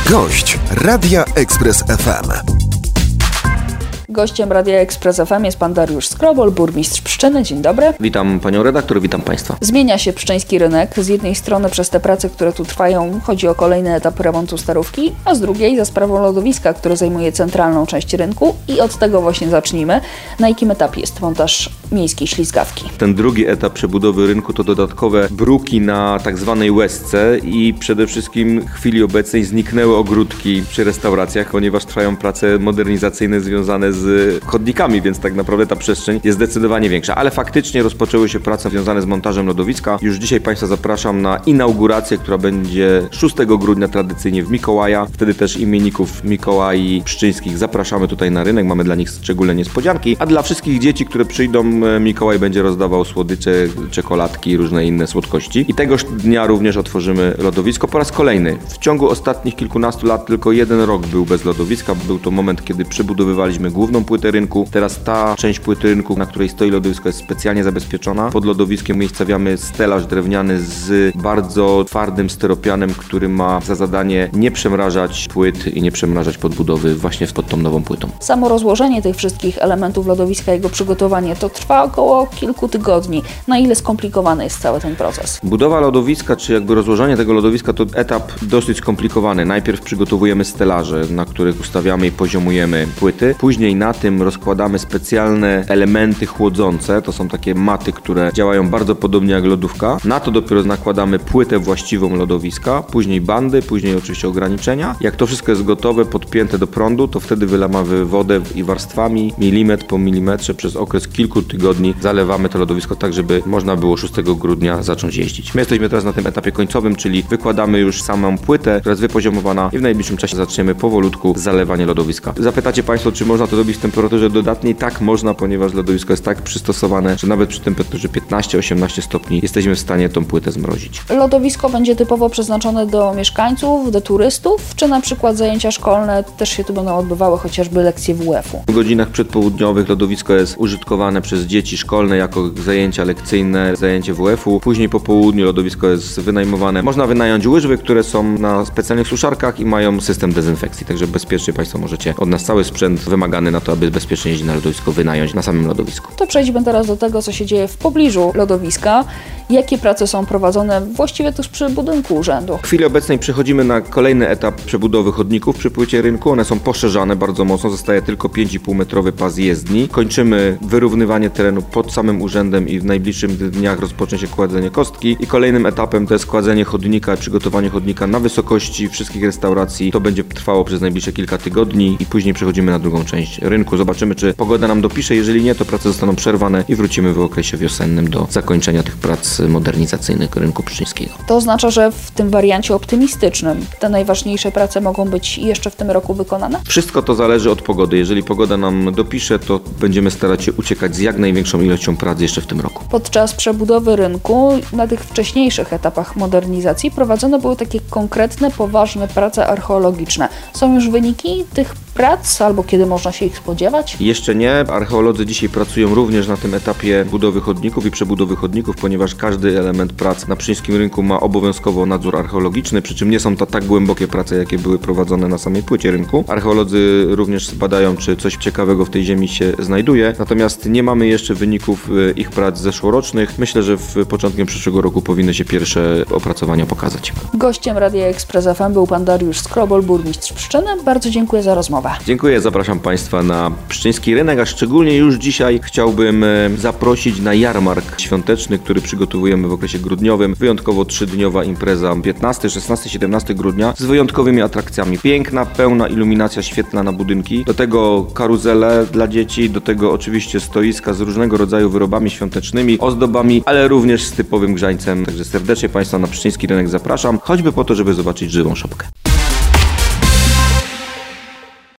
Gość Radia Express FM. Gościem Radia Express FM jest pan Dariusz Skrobol, burmistrz Pszczyny. Dzień dobry. Witam panią redaktor, witam państwa. Zmienia się pszczyński rynek. Z jednej strony przez te prace, które tu trwają, chodzi o kolejny etap remontu starówki, a z drugiej za sprawą lodowiska, które zajmuje centralną część rynku i od tego właśnie zacznijmy. Na jakim etapie jest montaż miejskiej ślizgawki? Ten drugi etap przebudowy rynku to dodatkowe bruki na tak zwanej łezce i przede wszystkim w chwili obecnej zniknęły ogródki przy restauracjach, ponieważ trwają prace modernizacyjne związane z chodnikami, więc tak naprawdę ta przestrzeń jest zdecydowanie większa. Ale faktycznie rozpoczęły się prace związane z montażem lodowiska. Już dzisiaj państwa zapraszam na inaugurację, która będzie 6 grudnia tradycyjnie w Mikołaja. Wtedy też imienników Mikołai Pszczyńskich zapraszamy tutaj na rynek. Mamy dla nich szczególne niespodzianki. A dla wszystkich dzieci, które przyjdą, Mikołaj będzie rozdawał słodycze, czekoladki i różne inne słodkości. I tegoż dnia również otworzymy lodowisko po raz kolejny. W ciągu ostatnich kilkunastu lat tylko jeden rok był bez lodowiska. Był to moment, kiedy przebudowywaliśmy główną płytę rynku. Teraz ta część płyty rynku, na której stoi lodowisko, jest specjalnie zabezpieczona. Pod lodowiskiem umiejscawiamy stelaż drewniany z bardzo twardym styropianem, który ma za zadanie nie przemrażać płyt i nie przemrażać podbudowy właśnie pod tą nową płytą. Samo rozłożenie tych wszystkich elementów lodowiska, jego przygotowanie, to trwa około kilku tygodni. Na ile skomplikowany jest cały ten proces? Budowa lodowiska, czy jakby rozłożenie tego lodowiska to etap dosyć skomplikowany. Najpierw przygotowujemy stelaże, na których ustawiamy i poziomujemy płyty. Później na tym rozkładamy specjalne elementy chłodzące. To są takie maty, które działają bardzo podobnie jak lodówka. Na to dopiero nakładamy płytę właściwą lodowiska, później bandy, później oczywiście ograniczenia. Jak to wszystko jest gotowe, podpięte do prądu, to wtedy wylewamy wodę i warstwami, milimetr po milimetrze przez okres kilku tygodni zalewamy to lodowisko tak, żeby można było 6 grudnia zacząć jeździć. My jesteśmy teraz na tym etapie końcowym, czyli wykładamy już samą płytę, która jest wypoziomowana i w najbliższym czasie zaczniemy powolutku zalewanie lodowiska. Zapytacie państwo, czy można to robić w temperaturze dodatniej? Tak, można, ponieważ lodowisko jest tak przystosowane, że nawet przy temperaturze 15-18 stopni jesteśmy w stanie tą płytę zmrozić. Lodowisko będzie typowo przeznaczone do mieszkańców, do turystów, czy na przykład zajęcia szkolne też się tu będą odbywały, chociażby lekcje WF-u? W godzinach przedpołudniowych lodowisko jest użytkowane przez dzieci szkolne jako zajęcia lekcyjne, zajęcie WF-u. Później po południu lodowisko jest wynajmowane. Można wynająć łyżwy, które są na specjalnych suszarkach i mają system dezynfekcji, także bezpiecznie państwo możecie od nas cały sprzęt wymagany na to, aby bezpiecznie jeździć na lodowisko, wynająć na samym lodowisku. To przejdźmy teraz do tego, co się dzieje w pobliżu lodowiska. Jakie prace są prowadzone właściwie tuż przy budynku urzędu? W chwili obecnej przechodzimy na kolejny etap przebudowy chodników przy płycie rynku. One są poszerzane bardzo mocno, zostaje tylko 5,5 metrowy pas jezdni. Kończymy wyrównywanie terenu pod samym urzędem i w najbliższych dniach rozpocznie się kładzenie kostki. I kolejnym etapem to jest kładzenie chodnika, przygotowanie chodnika na wysokości wszystkich restauracji. To będzie trwało przez najbliższe kilka tygodni i później przechodzimy na drugą część rynku. Zobaczymy, czy pogoda nam dopisze. Jeżeli nie, to prace zostaną przerwane i wrócimy w okresie wiosennym do zakończenia tych prac modernizacyjnych rynku pszczyńskiego. To oznacza, że w tym wariancie optymistycznym te najważniejsze prace mogą być jeszcze w tym roku wykonane? Wszystko to zależy od pogody. Jeżeli pogoda nam dopisze, to będziemy starać się uciekać z jak największą ilością prac jeszcze w tym roku. Podczas przebudowy rynku na tych wcześniejszych etapach modernizacji prowadzone były takie konkretne, poważne prace archeologiczne. Są już wyniki tych prac, albo kiedy można się ich spodziewać? Jeszcze nie. Archeolodzy dzisiaj pracują również na tym etapie budowy chodników i przebudowy chodników, ponieważ każdy element prac na pszczyńskim rynku ma obowiązkowo nadzór archeologiczny, przy czym nie są to tak głębokie prace, jakie były prowadzone na samej płycie rynku. Archeolodzy również badają, czy coś ciekawego w tej ziemi się znajduje, natomiast nie mamy jeszcze wyników ich prac zeszłorocznych. Myślę, że w początkiem przyszłego roku powinny się pierwsze opracowania pokazać. Gościem Radia Express FM był pan Dariusz Skrobol, burmistrz Pszczyny. Bardzo dziękuję za rozmowę. Dziękuję, zapraszam państwa na pszczyński rynek, a szczególnie już dzisiaj chciałbym zaprosić na jarmark świąteczny, który przygotowujemy w okresie grudniowym. Wyjątkowo 3-dniowa impreza 15, 16, 17 grudnia z wyjątkowymi atrakcjami. Piękna, pełna iluminacja świetlna na budynki, do tego karuzele dla dzieci, do tego oczywiście stoiska z różnego rodzaju wyrobami świątecznymi, ozdobami, ale również z typowym grzańcem. Także serdecznie państwa na pszczyński rynek zapraszam, choćby po to, żeby zobaczyć żywą szopkę.